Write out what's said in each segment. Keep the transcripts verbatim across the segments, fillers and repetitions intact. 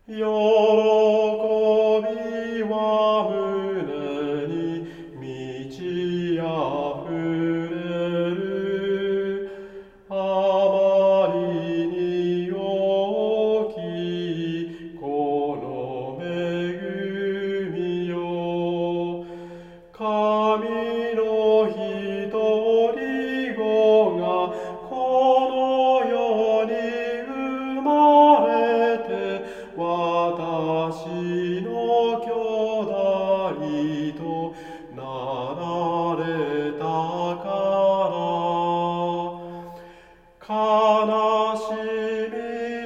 喜びは胸に満ち溢れる。あまりに大きいこの恵みよ。神の一人子がこの世に生まれて、私の兄弟となられたから、悲しみ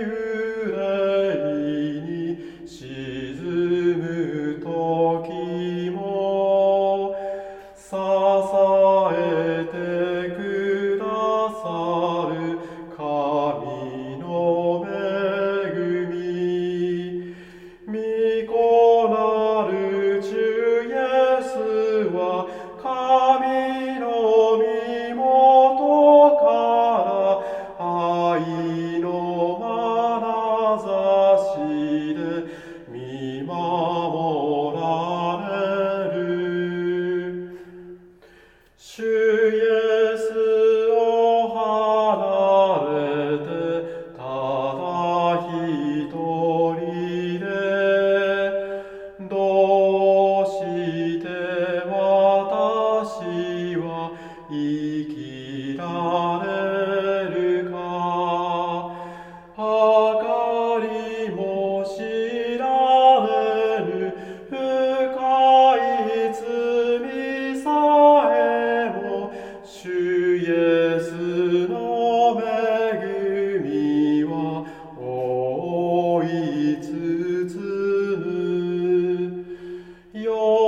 憂いに沈む時も支えてくださる神の恵み、御子なる主イエスは神の身元から愛の眼差しで見守られる。主イエスを離れてただ一人で、どうして私は生きられるか。あかりも知られぬ深い罪さえも、主イエスの恵みは覆い包む。喜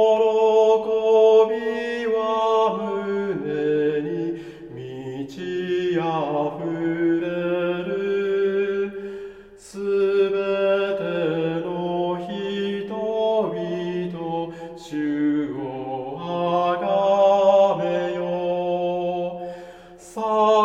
びは胸に満ち溢れる。すべての人々、主をあがめよ。